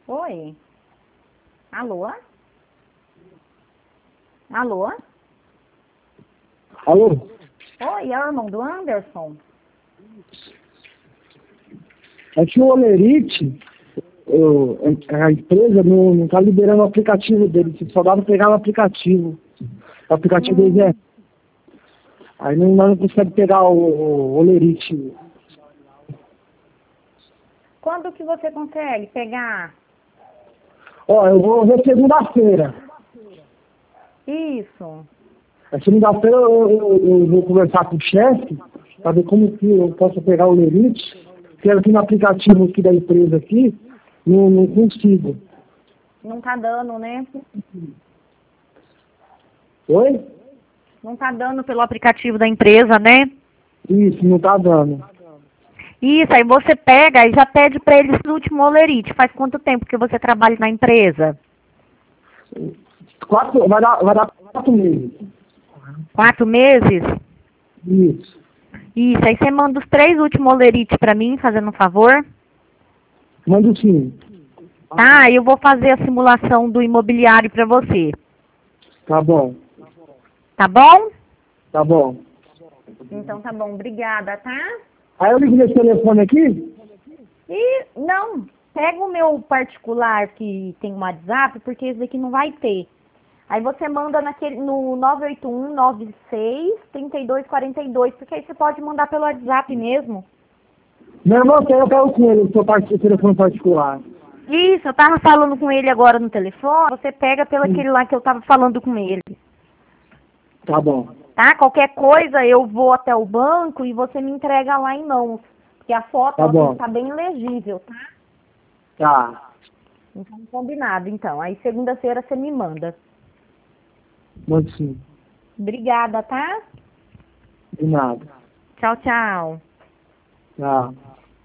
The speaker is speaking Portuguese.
Oi. Alô? Alô? Alô? Oi, é o irmão do Anderson? É que o Olerite, a empresa não está liberando o aplicativo dele, você só dá para pegar no aplicativo. O aplicativo deles é. Aí nós não conseguimos pegar o Olerite. Quando que você consegue pegar? Ó, eu vou ver segunda-feira. Isso. A segunda-feira eu vou conversar com o chefe para ver como que eu posso pegar o Olerite. Porque aqui no aplicativo aqui da empresa aqui, não consigo. Não tá dando, né? Oi? Não tá dando pelo aplicativo da empresa, né? Isso, não tá dando. Isso, aí você pega e já pede pra eles no último Olerite. Faz quanto tempo que você trabalha na empresa? Vai dar 4 meses. 4 meses? Isso. Isso, aí você manda os 3 últimos Olerites pra mim, fazendo um favor. Manda sim. Tá, eu vou fazer a simulação do imobiliário pra você. Tá bom. Tá bom? Tá bom. Então tá bom, obrigada, tá? Aí eu ligo nesse telefone aqui? E não, pega o meu particular que tem um WhatsApp, porque esse daqui não vai ter. Aí você manda no 981-96-3242, porque aí você pode mandar pelo WhatsApp mesmo. Meu irmão, eu quero com ele, seu telefone particular. Isso, eu tava falando com ele agora no telefone, você pega pelo aquele lá que eu tava falando com ele. Tá bom. Tá? Qualquer coisa eu vou até o banco e você me entrega lá em mãos. Porque a foto Tá ela tem que bom. estar bem legível, tá? Tá. Então, combinado, então. Aí segunda-feira você me manda. Manda sim. Obrigada, tá? De nada. Tchau, tchau. Tá.